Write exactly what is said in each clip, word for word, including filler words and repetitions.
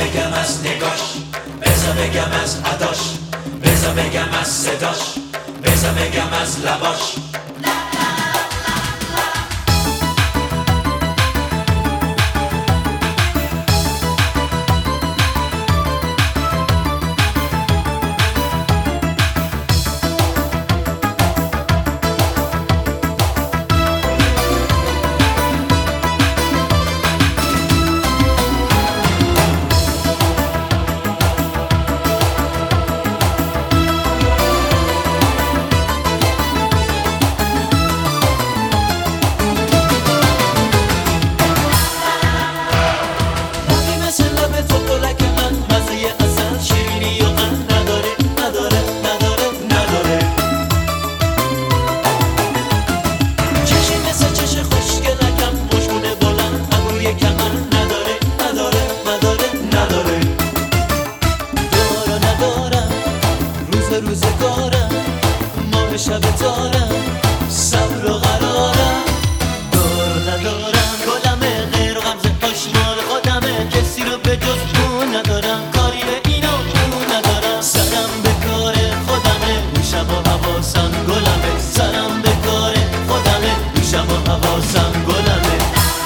بگم از نگاش، بذار بگم از اداش، بذار بگم از صداش، بذار بگم از لباش. روزگارم ماه شب تارم صبر و قرارم دار ندارم گلم غیر و غمزه آشنال خودمه کسی رو به جز اون ندارم کاری به این و اون ندارم سرم به کار خودمه گوشم و حواسم گلمه سرم به کار خودمه گوشم و حواسم گلمه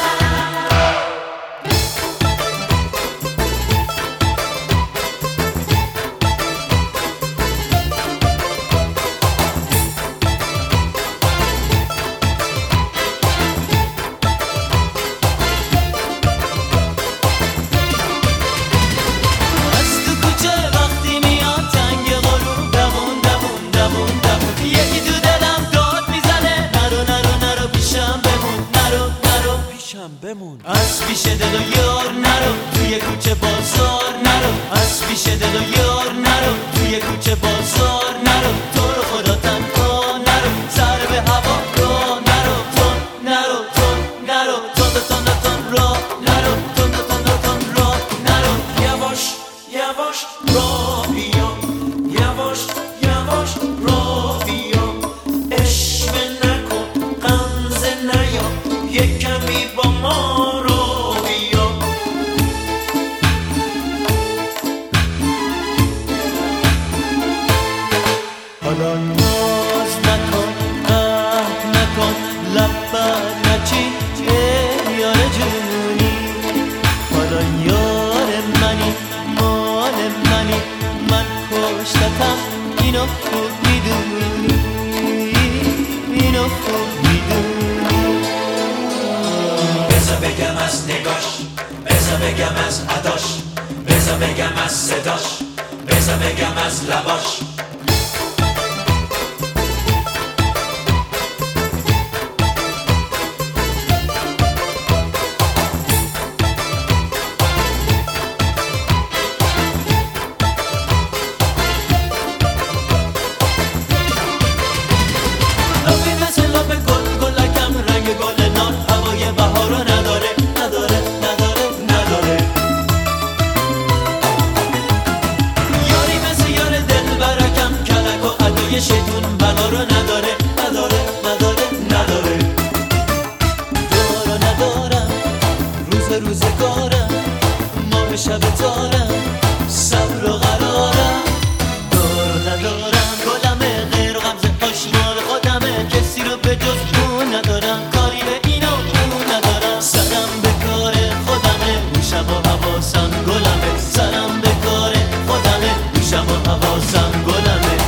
بمون از پیش دل و یار نرو توی کوچه بازار نرو از پیش دل و یار نرو توی کوچه بازار نرو تو رو خدا تنها نرو سر به هوا را نرو تون نرو تون نرو تون تون تون را نرو تون تون تون را نرو یواش یواش را بیا یواش یواش را بیا اشوه نکن غمزه نیا یک کمی با ما رو بیا حالا ناز نکن قهر نکن لب بر نچین ای یار جونی حالا یار منی مال منی من کشتتم اینو خوب میدونی اینو خوب میدونی بذار بگم از نگاش بذار بگم از اداش بذار بگم از صداش بذار بگم از لباش شیطون بنا رو نداره نداره نداره نداره دارو ندارم روز روزگارم ماه شب تارم صبر و قرارم دارو ندارم گلم غیر و غمزه آشنال خودمه کسی رو به جز اون ندارم کاری به این و اون ندارم سرم به کار خودمه گوشم و حواسم گلمه سرم به کار خودمه گوشم و حواسم گلمه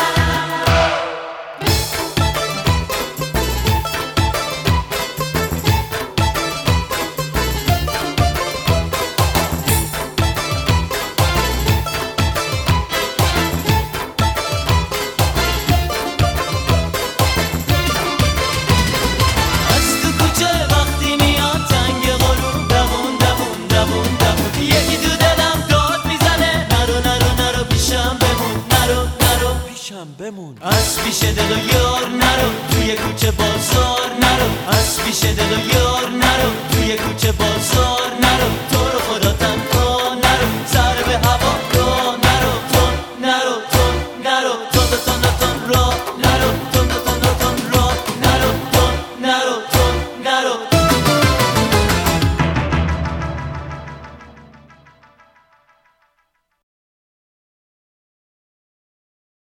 بمون از پیش دل و یار نرو توی کوچه بازار نرو از پیش دل و یار نرو توی کوچه بازار